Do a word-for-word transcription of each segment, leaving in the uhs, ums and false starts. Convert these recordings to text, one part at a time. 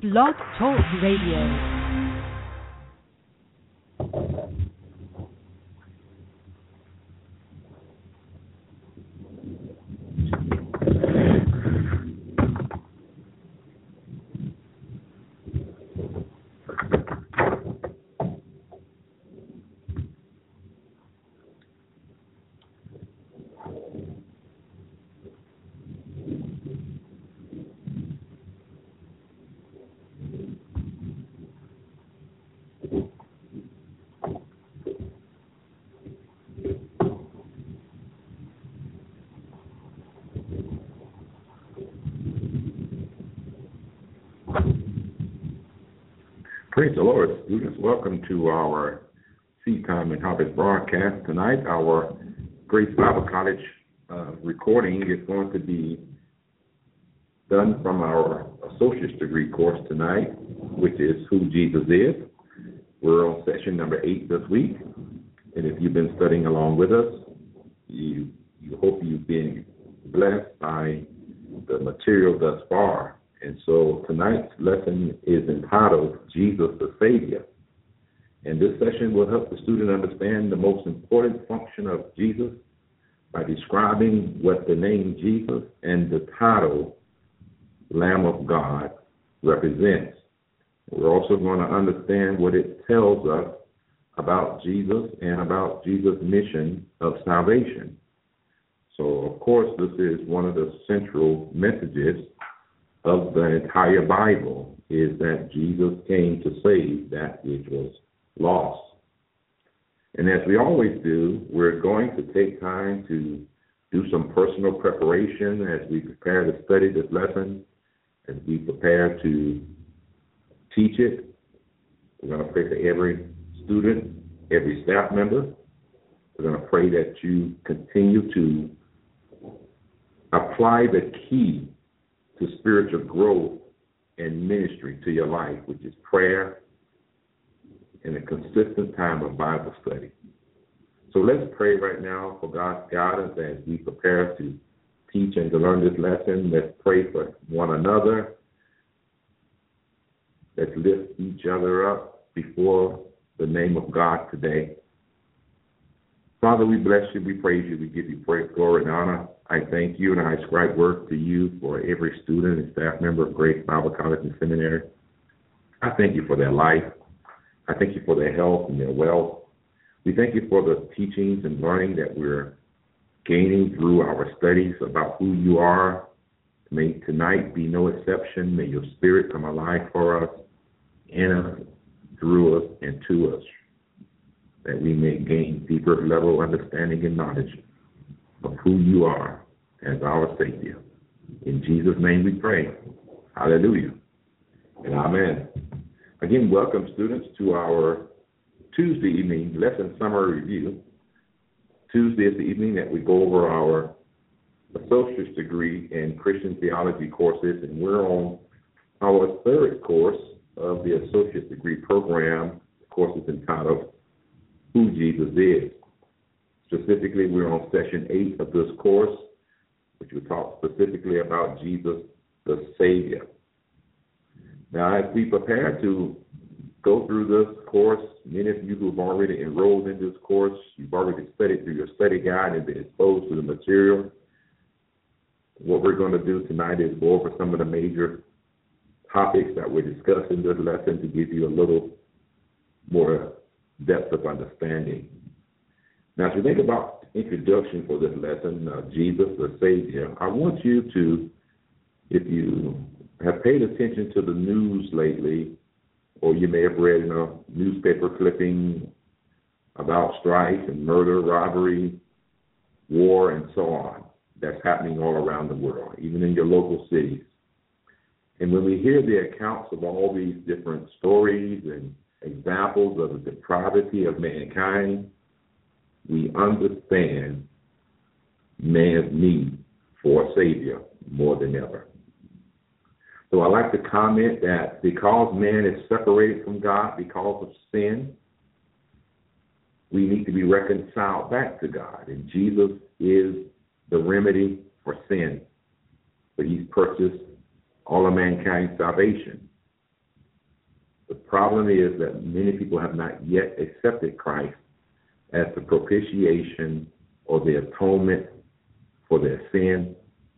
Blog Talk Radio. Praise the Lord, students. Welcome to our Seed Time and Harvest broadcast. Tonight, our Grace Bible College uh, recording is going to be done from our associate's degree course tonight, which is Who Jesus Is. We're on session number eight this week, and if you've been studying along with us, you, you hope you've been blessed by the material thus far. And so tonight's lesson is entitled Jesus the Savior. And this session will help the student understand the most important function of Jesus by describing what the name Jesus and the title Lamb of God represents. We're also going to understand what it tells us about Jesus and about Jesus' mission of salvation. So, of course, this is one of the central messages of the entire Bible, is that Jesus came to save that which was lost. And as we always do, we're going to take time to do some personal preparation as we prepare to study this lesson, as we prepare to teach it. We're going to pray for every student, every staff member. We're going to pray that you continue to apply the key to spiritual growth and ministry to your life, which is prayer and a consistent time of Bible study. So let's pray right now for God's guidance as we prepare to teach and to learn this lesson. Let's pray for one another. Let's lift each other up before the name of God today. Father, we bless you, we praise you, we give you praise, glory, and honor. I thank you and I ascribe worth to you for every student and staff member of Grace Bible College and Seminary. I thank you for their life. I thank you for their health and their wealth. We thank you for the teachings and learning that we're gaining through our studies about who you are. May tonight be no exception. May your spirit come alive for us, in us, through us, and to us, that we may gain deeper level of understanding and knowledge of who you are as our Savior. In Jesus' name we pray. Hallelujah and amen. Again, welcome students to our Tuesday evening lesson summary review. Tuesday is the evening that we go over our associate's degree in Christian theology courses, and we're on our third course of the associate's degree program. The course is entitled Who Jesus Is. Specifically, we're on session eight of this course, which will talk specifically about Jesus the Savior. Now, as we prepare to go through this course, many of you who have already enrolled in this course, you've already studied through your study guide and been exposed to the material. What we're going to do tonight is go over some of the major topics that we're discussing in this lesson to give you a little more depth of understanding. Now, as we think about the introduction for this lesson, uh, Jesus the Savior, I want you to, if you have paid attention to the news lately, or you may have read in a newspaper clipping about strife and murder, robbery, war, and so on, that's happening all around the world, even in your local cities. And when we hear the accounts of all these different stories and examples of the depravity of mankind, we understand man's need for a Savior more than ever. So I like to comment that because man is separated from God because of sin, we need to be reconciled back to God. And Jesus is the remedy for sin. But he's purchased all of mankind's salvation. The problem is that many people have not yet accepted Christ as the propitiation or the atonement for their sin.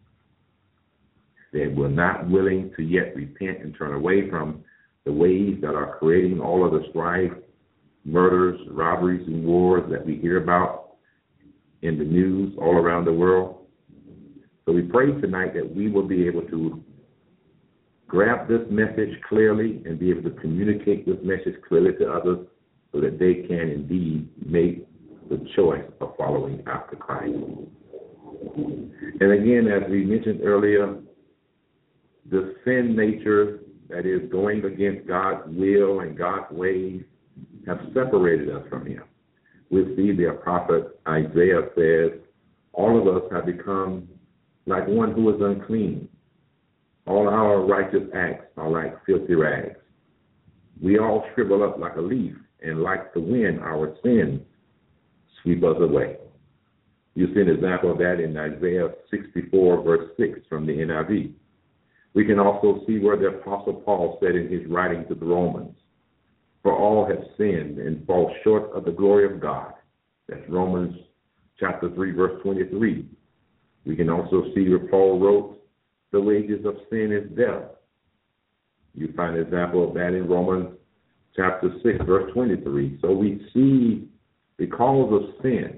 They were not willing to yet repent and turn away from the ways that are creating all of the strife, murders, robberies, and wars that we hear about in the news all around the world. So we pray tonight that we will be able to grab this message clearly and be able to communicate this message clearly to others so that they can indeed make the choice of following after Christ. And again, as we mentioned earlier, the sin nature that is going against God's will and God's ways have separated us from him. We see the prophet Isaiah says, all of us have become like one who is unclean. All our righteous acts are like filthy rags. We all shrivel up like a leaf, and like the wind, our sins sweep us away. You see an example of that in Isaiah sixty-four, verse six from the N I V. We can also see where the Apostle Paul said in his writing to the Romans, for all have sinned and fall short of the glory of God. That's Romans chapter three, verse twenty-three. We can also see where Paul wrote, the wages of sin is death. You find an example of that in Romans chapter six, verse twenty-three. So we see because of sin,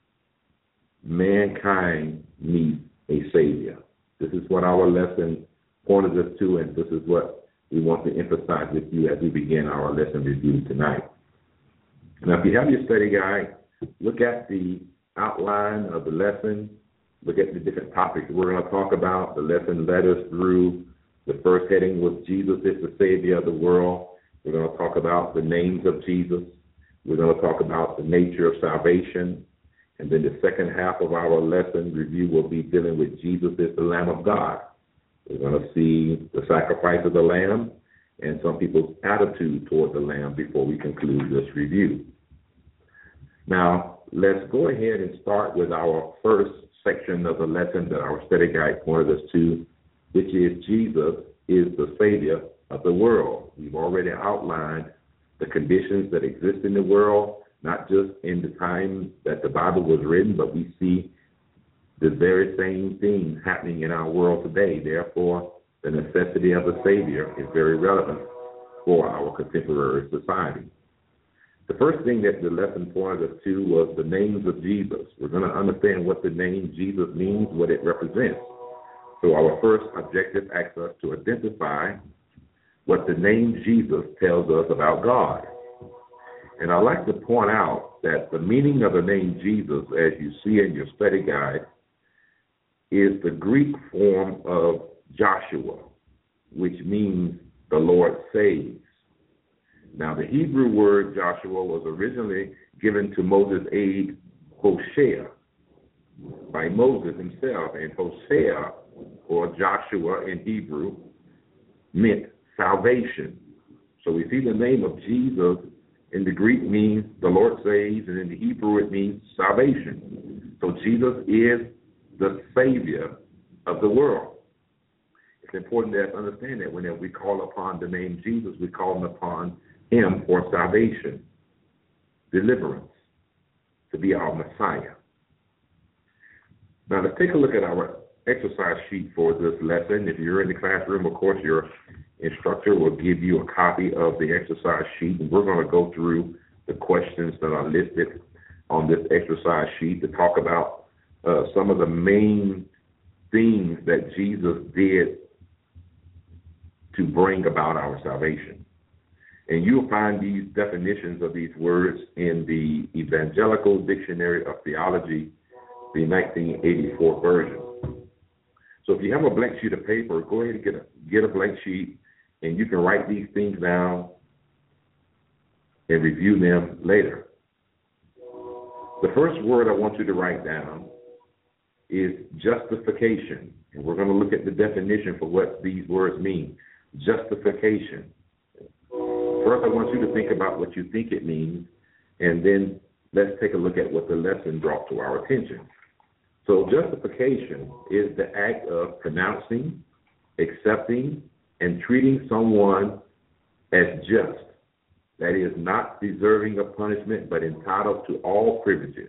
mankind needs a Savior. This is what our lesson pointed us to, and this is what we want to emphasize with you as we begin our lesson review tonight. Now, if you have your study guide, look at the outline of the lesson. Look at the different topics we're going to talk about. The lesson led us through. The first heading was Jesus is the Savior of the world. We're going to talk about the names of Jesus. We're going to talk about the nature of salvation. And then the second half of our lesson review will be dealing with Jesus is the Lamb of God. We're going to see the sacrifice of the Lamb and some people's attitude toward the Lamb before we conclude this review. Now, let's go ahead and start with our first section of the lesson that our study guide pointed us to, which is Jesus is the Savior of the world. We've already outlined the conditions that exist in the world, not just in the time that the Bible was written, but we see the very same things happening in our world today. Therefore, the necessity of a Savior is very relevant for our contemporary society. The first thing that the lesson pointed us to was the names of Jesus. We're going to understand what the name Jesus means, what it represents. So our first objective asks us to identify what the name Jesus tells us about God. And I'd like to point out that the meaning of the name Jesus, as you see in your study guide, is the Greek form of Joshua, which means the Lord saves. Now, the Hebrew word Joshua was originally given to Moses' aide Hosea by Moses himself, and Hosea, or Joshua in Hebrew, meant salvation. So we see the name of Jesus in the Greek means the Lord saves, and in the Hebrew it means salvation. So Jesus is the Savior of the world. It's important to understand that whenever we call upon the name Jesus, we call upon him for salvation, deliverance, to be our Messiah. Now let's take a look at our exercise sheet for this lesson. If you're in the classroom, of course, your instructor will give you a copy of the exercise sheet, and we're going to go through the questions that are listed on this exercise sheet to talk about uh, some of the main things that Jesus did to bring about our salvation. And you'll find these definitions of these words in the Evangelical Dictionary of Theology, the nineteen eighty-four version. So if you have a blank sheet of paper, go ahead and get a, get a blank sheet, and you can write these things down and review them later. The first word I want you to write down is justification. And we're going to look at the definition for what these words mean. Justification. First, I want you to think about what you think it means, and then let's take a look at what the lesson brought to our attention. So justification is the act of pronouncing, accepting, and treating someone as just, that is, not deserving of punishment, but entitled to all privileges.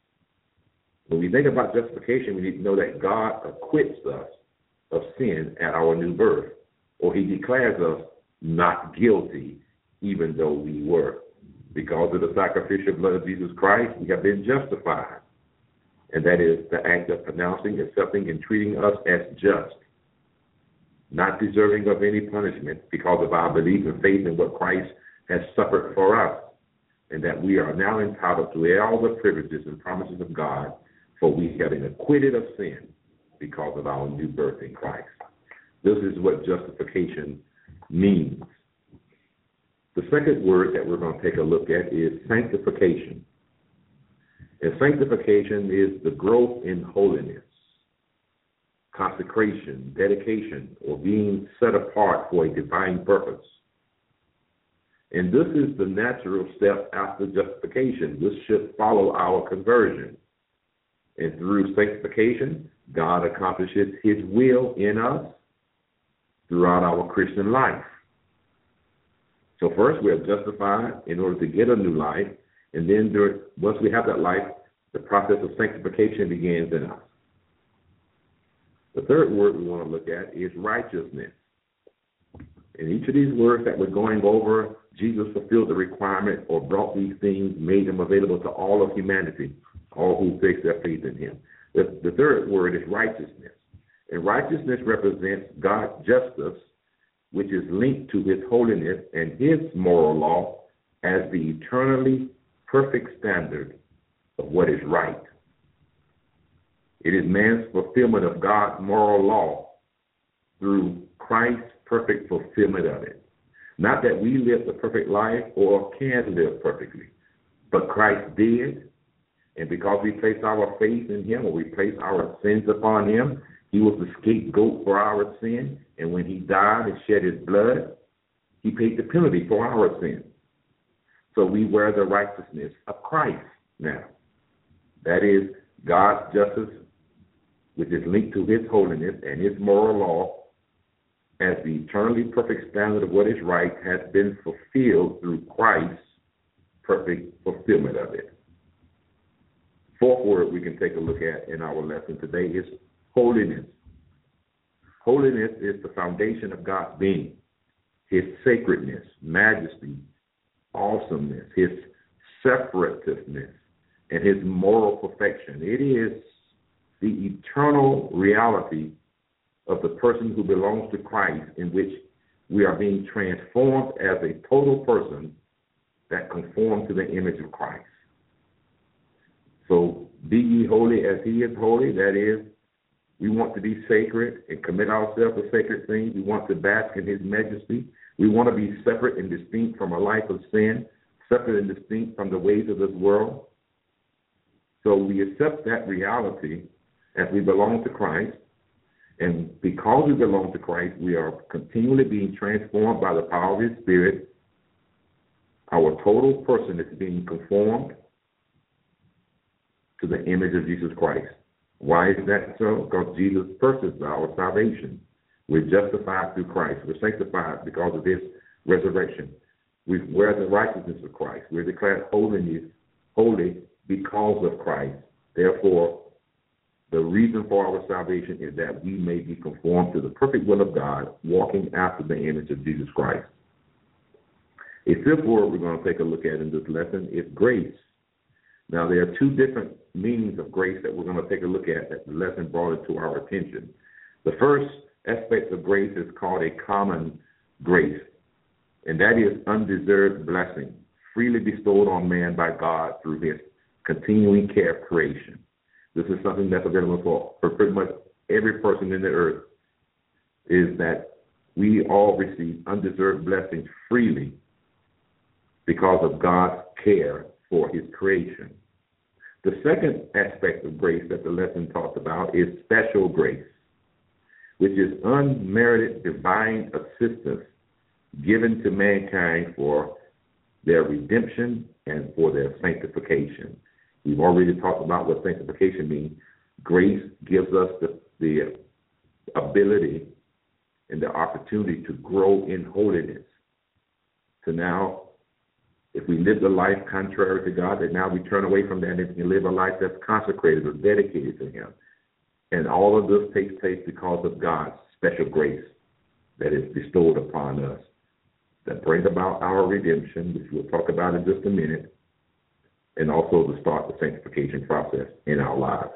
When we think about justification, we need to know that God acquits us of sin at our new birth, or he declares us not guilty, even though we were. Because of the sacrificial blood of Jesus Christ, we have been justified. And that is the act of pronouncing, accepting, and treating us as just, not deserving of any punishment because of our belief and faith in what Christ has suffered for us, and that we are now entitled to all the privileges and promises of God, for we have been acquitted of sin because of our new birth in Christ. This is what justification means. The second word that we're going to take a look at is sanctification. And sanctification is the growth in holiness, consecration, dedication, or being set apart for a divine purpose. And this is the natural step after justification. This should follow our conversion. And through sanctification, God accomplishes his will in us throughout our Christian life. So first we are justified in order to get a new life, and then there, once we have that life, the process of sanctification begins in us. The third word we want to look at is righteousness. In each of these words that we're going over, Jesus fulfilled the requirement or brought these things, made them available to all of humanity, all who place their faith in him. The, the third word is righteousness. And righteousness represents God's justice, which is linked to his holiness and his moral law as the eternally perfect standard of what is right. It is man's fulfillment of God's moral law through Christ's perfect fulfillment of it. Not that we live the perfect life or can live perfectly, but Christ did, and because we place our faith in him, or we place our sins upon him, he was the scapegoat for our sin, and when he died and shed his blood, he paid the penalty for our sin. So we wear the righteousness of Christ now. That is God's justice, which is linked to his holiness and his moral law, as the eternally perfect standard of what is right has been fulfilled through Christ's perfect fulfillment of it. Fourth word we can take a look at in our lesson today is holiness. Holiness is the foundation of God's being, his sacredness, majesty, awesomeness, his separativeness, and his moral perfection. It is the eternal reality of the person who belongs to Christ, in which we are being transformed as a total person that conforms to the image of Christ. So be ye holy as he is holy. That is, we want to be sacred and commit ourselves to sacred things. We want to bask in his majesty. We want to be separate and distinct from a life of sin, separate and distinct from the ways of this world. So we accept that reality as we belong to Christ. And because we belong to Christ, we are continually being transformed by the power of his Spirit. Our total person is being conformed to the image of Jesus Christ. Why is that so? Because Jesus purchased our salvation. We're justified through Christ. We're sanctified because of his resurrection. We wear the righteousness of Christ. We're declared holiness, holy because of Christ. Therefore, the reason for our salvation is that we may be conformed to the perfect will of God, walking after the image of Jesus Christ. A fifth word we're going to take a look at in this lesson is grace. Now, there are two different meanings of grace that we're going to take a look at that the lesson brought it to our attention. The first aspect of grace is called a common grace, and that is undeserved blessing, freely bestowed on man by God through his continuing care of creation. This is something that's available for, for pretty much every person in the earth, is that we all receive undeserved blessings freely because of God's care for his creation. The second aspect of grace that the lesson talks about is special grace, which is unmerited divine assistance given to mankind for their redemption and for their sanctification. We've already talked about what sanctification means. Grace gives us the, the ability and the opportunity to grow in holiness. to now, if we live the life contrary to God, that now we turn away from that and we can live a life that's consecrated or dedicated to him. And all of this takes place because of God's special grace that is bestowed upon us, that brings about our redemption, which we'll talk about in just a minute, and also to start the sanctification process in our lives.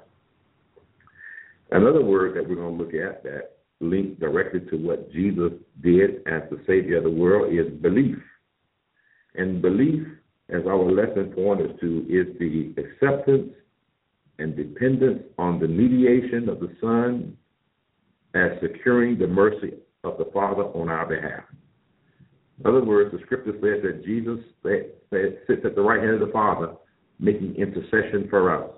Another word that we're going to look at that links directly to what Jesus did as the Savior of the world is belief. And belief, as our lesson points us to, is the acceptance and dependence on the mediation of the Son as securing the mercy of the Father on our behalf. In other words, the scripture says that Jesus sits at the right hand of the Father, making intercession for us.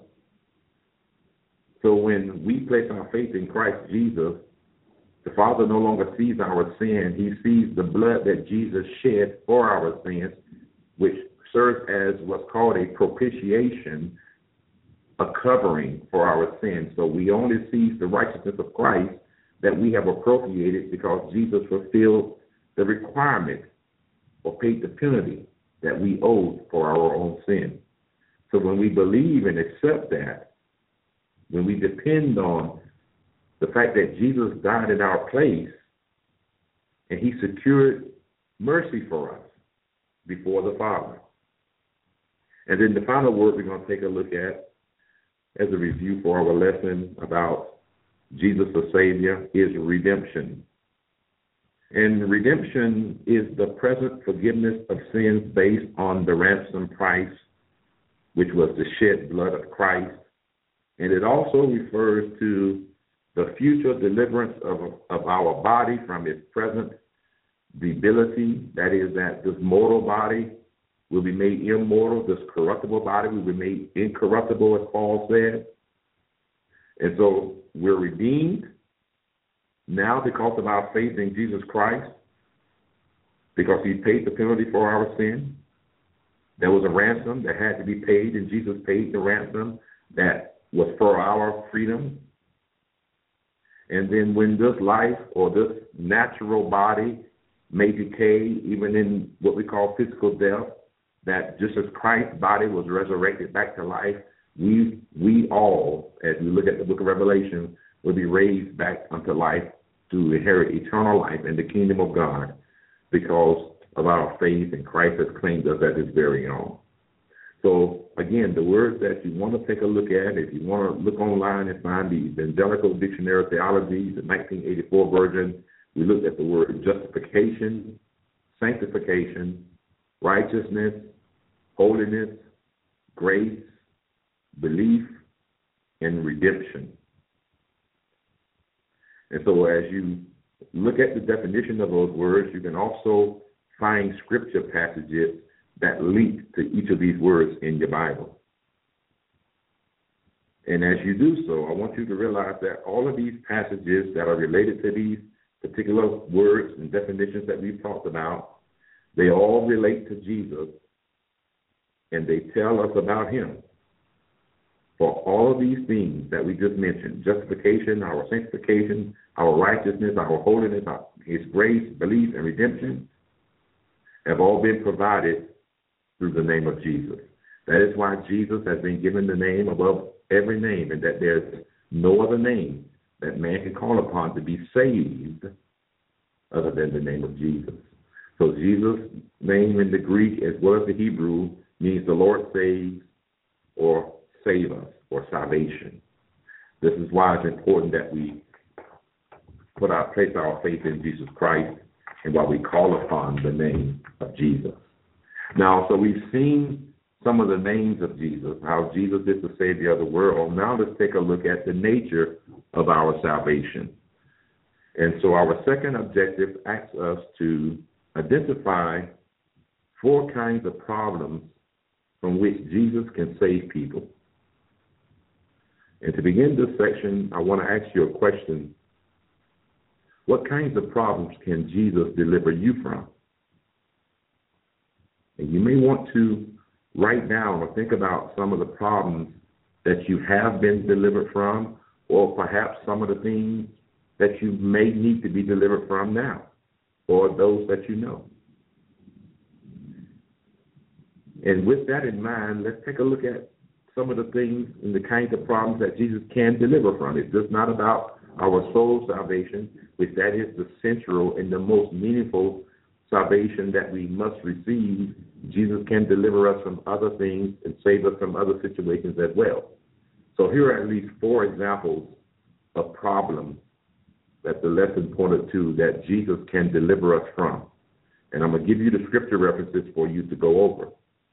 So when we place our faith in Christ Jesus, the Father no longer sees our sin. He sees the blood that Jesus shed for our sins, which serves as what's called a propitiation, a covering for our sins. So we only see the righteousness of Christ that we have appropriated because Jesus fulfilled the requirement or paid the penalty that we owed for our own sin. So when we believe and accept that, when we depend on the fact that Jesus died in our place and he secured mercy for us before the Father. And then the final word we're going to take a look at as a review for our lesson about Jesus the Savior is redemption. And redemption is the present forgiveness of sins based on the ransom price, which was the shed blood of Christ. And it also refers to the future deliverance of, of our body from its present debility. That is, that this mortal body will be made immortal. This corruptible body will be made incorruptible, as Paul said. And so we're redeemed now because of our faith in Jesus Christ, because he paid the penalty for our sin. There was a ransom that had to be paid, and Jesus paid the ransom that was for our freedom. And then when this life or this natural body may decay, even in what we call physical death, that just as Christ's body was resurrected back to life, we we all, as we look at the book of Revelation, will be raised back unto life to inherit eternal life in the kingdom of God because of our faith, and Christ has claimed us as his very own. So, again, the words that you want to take a look at, if you want to look online and find the Evangelical Dictionary of Theology, the nineteen eighty-four version, we looked at the word justification, sanctification, righteousness, holiness, grace, belief, and redemption. And so as you look at the definition of those words, you can also find scripture passages that link to each of these words in your Bible. And as you do so, I want you to realize that all of these passages that are related to these particular words and definitions that we've talked about, they all relate to Jesus, and they tell us about him. For all of these things that we just mentioned, justification, our sanctification, our righteousness, our holiness, our, his grace, belief, and redemption, have all been provided through the name of Jesus. That is why Jesus has been given the name above every name, and that there's no other name that man can call upon to be saved other than the name of Jesus. So Jesus' name in the Greek as well as the Hebrew means the Lord saves or save us or salvation. This is why it's important that we put our place our faith in Jesus Christ and why we call upon the name of Jesus. Now, so we've seen some of the names of Jesus, how Jesus is the Savior of the world. Now let's take a look at the nature of our salvation. And so our second objective asks us to identify four kinds of problems from which Jesus can save people. And to begin this section, I want to ask you a question. What kinds of problems can Jesus deliver you from? And you may want to write down or think about some of the problems that you have been delivered from, or perhaps some of the things that you may need to be delivered from now, or those that you know. And with that in mind, let's take a look at some of the things and the kinds of problems that Jesus can deliver from. It's just not about our soul salvation, which that is the central and the most meaningful salvation that we must receive. Jesus can deliver us from other things and save us from other situations as well. So here are at least four examples of problems that the lesson pointed to that Jesus can deliver us from. And I'm going to give you the scripture references for you to go over.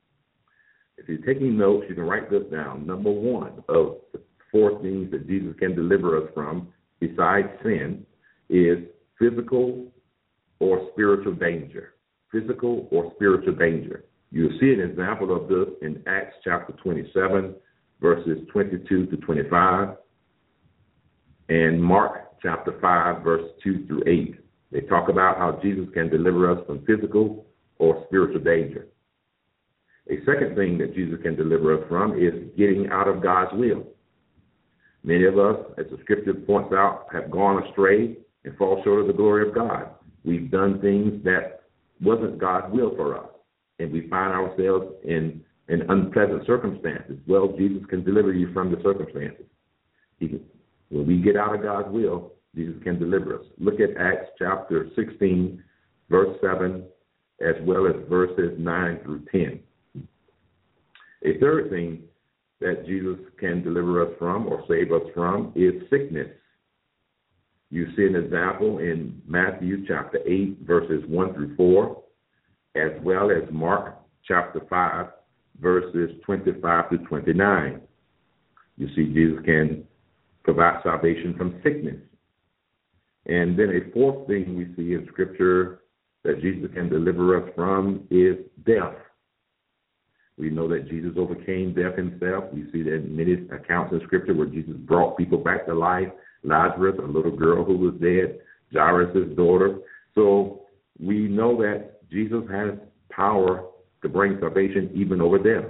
If you're taking notes, you can write this down. Number one of the four things that Jesus can deliver us from, besides sin, is physical or spiritual danger. Physical or spiritual danger. You'll see an example of this in Acts chapter twenty-seven, verses twenty-two to twenty-five, and Mark chapter five, verse two through eight. They talk about how Jesus can deliver us from physical or spiritual danger. A second thing that Jesus can deliver us from is getting out of God's will. Many of us, as the scripture points out, have gone astray and fall short of the glory of God. We've done things that wasn't God's will for us, and we find ourselves in, in unpleasant circumstances. Well, Jesus can deliver you from the circumstances. He can, when we get out of God's will, Jesus can deliver us. Look at Acts chapter sixteen, verse seven, as well as verses nine through ten. A third thing that Jesus can deliver us from or save us from is sickness. You see an example in Matthew chapter eight, verses one through four, as well as Mark chapter five, verses twenty-five to twenty-nine. You see Jesus can provide salvation from sickness. And then a fourth thing we see in Scripture that Jesus can deliver us from is death. We know that Jesus overcame death himself. We see that in many accounts in Scripture where Jesus brought people back to life. Lazarus, a little girl who was dead, Jairus' daughter. So we know that Jesus has power to bring salvation even over death.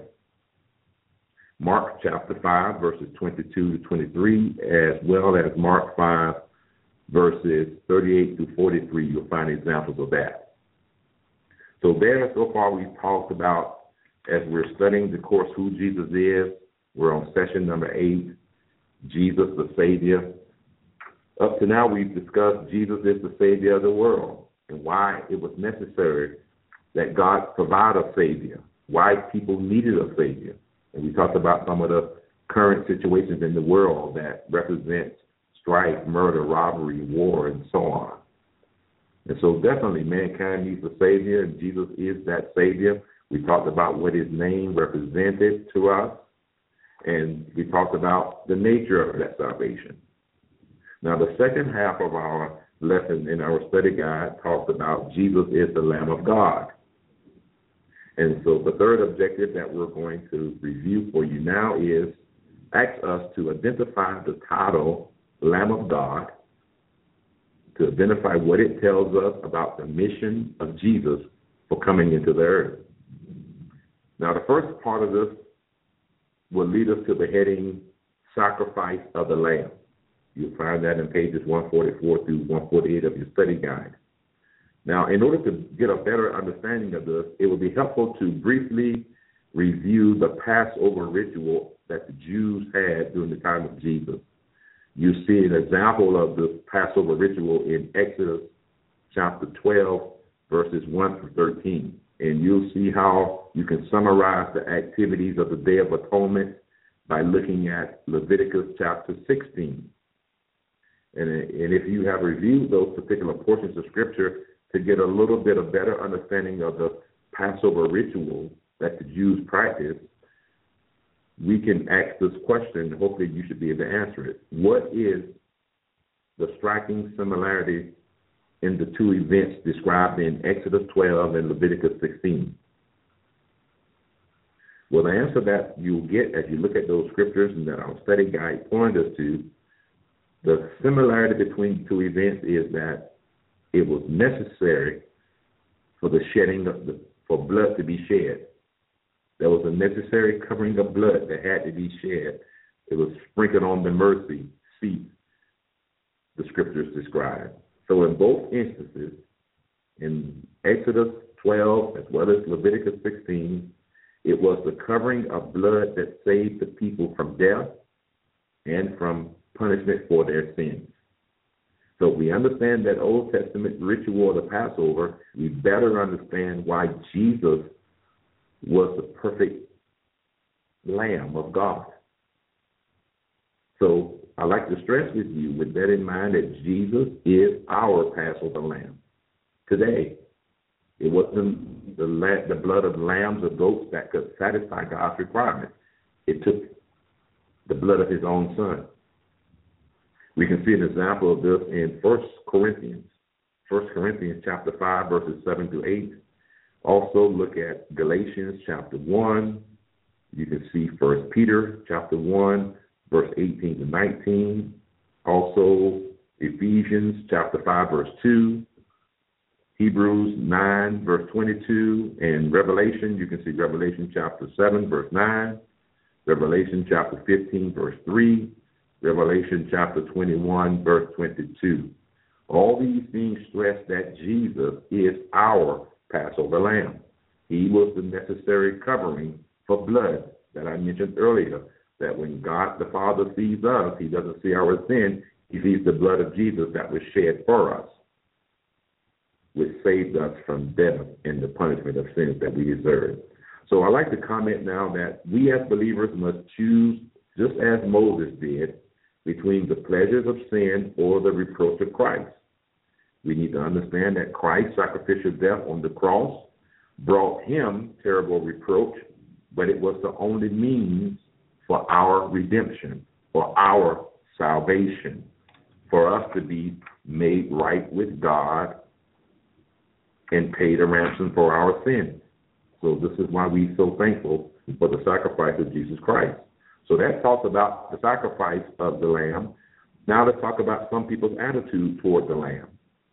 Mark chapter five, verses twenty-two to twenty-three, as well as Mark five, verses thirty-eight to forty-three, you'll find examples of that. So there, so far we've talked about, as we're studying the course, who Jesus is. We're on session number eight, Jesus the Savior. Up to now, we've discussed Jesus is the Savior of the world and why it was necessary that God provide a Savior, why people needed a Savior. And we talked about some of the current situations in the world that represent strife, murder, robbery, war, and so on. And so definitely mankind needs a Savior, and Jesus is that Savior. We talked about what his name represented to us, and we talked about the nature of that salvation. Now, the second half of our lesson in our study guide talks about Jesus is the Lamb of God. And so the third objective that we're going to review for you now is ask us to identify the title Lamb of God, to identify what it tells us about the mission of Jesus for coming into the earth. Now, the first part of this will lead us to the heading Sacrifice of the Lamb. You'll find that in pages one forty-four through one forty-eight of your study guide. Now, in order to get a better understanding of this, it would be helpful to briefly review the Passover ritual that the Jews had during the time of Jesus. You see an example of the Passover ritual in Exodus chapter twelve, verses one through thirteen. And you'll see how you can summarize the activities of the Day of Atonement by looking at Leviticus chapter sixteen. And, and if you have reviewed those particular portions of Scripture to get a little bit of better understanding of the Passover ritual that the Jews practiced, we can ask this question. Hopefully you should be able to answer it. What is the striking similarity in the two events described in Exodus twelve and Leviticus sixteen? Well, the answer that you'll get as you look at those scriptures and that our study guide pointed us to, the similarity between the two events is that it was necessary for the shedding of the, for blood to be shed. There was a necessary covering of blood that had to be shed. It was sprinkled on the mercy seat, the scriptures describe. So in both instances, in Exodus twelve as well as Leviticus sixteen, It was the covering of blood that saved the people from death and from punishment for their sins. So if we understand that Old Testament ritual of the Passover, we better understand why Jesus was the perfect Lamb of God. So I'd like to stress with you, with that in mind, that Jesus is our Passover Lamb. Today, it wasn't the, la- the blood of lambs or goats that could satisfy God's requirements. It took the blood of his own Son. We can see an example of this in First Corinthians. First Corinthians chapter five, verses seven to eight. Also look at Galatians chapter one. You can see First Peter chapter one, verse eighteen to nineteen. Also Ephesians chapter five, verse two. Hebrews nine, verse twenty-two. And Revelation, you can see Revelation chapter seven, verse nine. Revelation chapter fifteen, verse three. Revelation chapter twenty-one, verse twenty-two. All these things stress that Jesus is our Passover Lamb. He was the necessary covering for blood that I mentioned earlier, that when God the Father sees us, he doesn't see our sin, he sees the blood of Jesus that was shed for us, which saved us from death and the punishment of sins that we deserve. So I'd like to comment now that we as believers must choose, just as Moses did, between the pleasures of sin or the reproach of Christ. We need to understand that Christ's sacrificial death on the cross brought him terrible reproach, but it was the only means for our redemption, for our salvation, for us to be made right with God and paid a ransom for our sins. So this is why we're so thankful for the sacrifice of Jesus Christ. So that talks about the sacrifice of the Lamb. Now let's talk about some people's attitude toward the Lamb.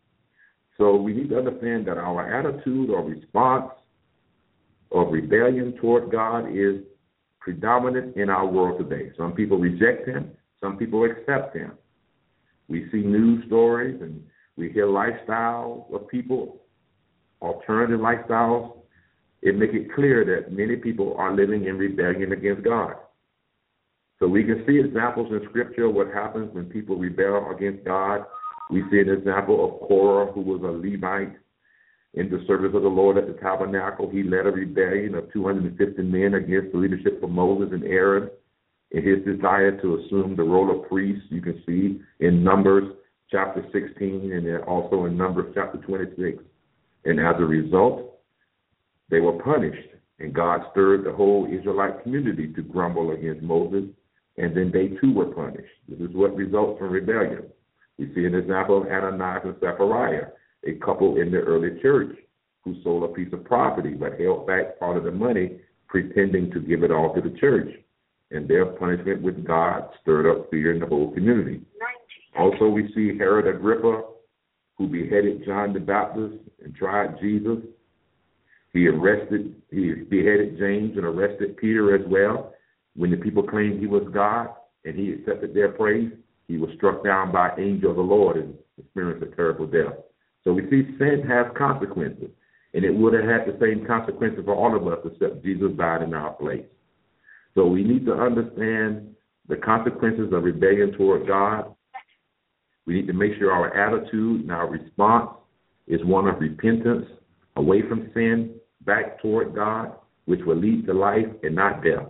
So we need to understand that our attitude or response or rebellion toward God is predominant in our world today. Some people reject him. Some people accept him. We see news stories and we hear lifestyles of people, alternative lifestyles. It makes it clear that many people are living in rebellion against God. So we can see examples in Scripture of what happens when people rebel against God. We see an example of Korah, who was a Levite in the service of the Lord at the tabernacle. He led a rebellion of two hundred fifty men against the leadership of Moses and Aaron in his desire to assume the role of priest. You can see in Numbers chapter sixteen and then also in Numbers chapter twenty-six. And as a result, they were punished, and God stirred the whole Israelite community to grumble against Moses, and then they too were punished. This is what results from rebellion. We see an example of Ananias and Sapphira, a couple in the early church who sold a piece of property but held back part of the money, pretending to give it all to the church. And their punishment with God stirred up fear in the whole community. Also, we see Herod Agrippa, who beheaded John the Baptist and tried Jesus. He arrested, he beheaded James and arrested Peter as well. When the people claimed he was God and he accepted their praise, he was struck down by an angel of the Lord and experienced a terrible death. So we see sin has consequences, and it would have had the same consequences for all of us except Jesus died in our place. So we need to understand the consequences of rebellion toward God. We need to make sure our attitude and our response is one of repentance, away from sin, back toward God, which will lead to life and not death.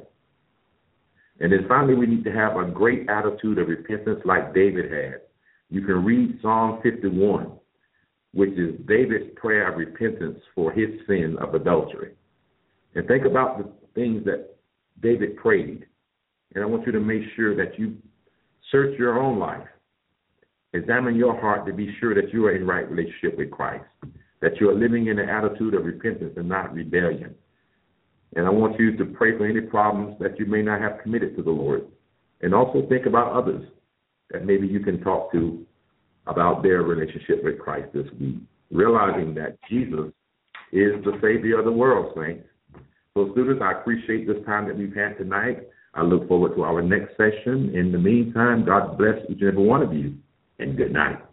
And then finally, we need to have a great attitude of repentance like David had. You can read Psalm fifty-one, which is David's prayer of repentance for his sin of adultery. And think about the things that David prayed. And I want you to make sure that you search your own life. Examine your heart to be sure that you are in right relationship with Christ, that you are living in an attitude of repentance and not rebellion. And I want you to pray for any problems that you may not have committed to the Lord. And also think about others that maybe you can talk to about their relationship with Christ this week, realizing that Jesus is the Savior of the world, saints. So, students, I appreciate this time that we've had tonight. I look forward to our next session. In the meantime, God bless each and every one of you, and good night.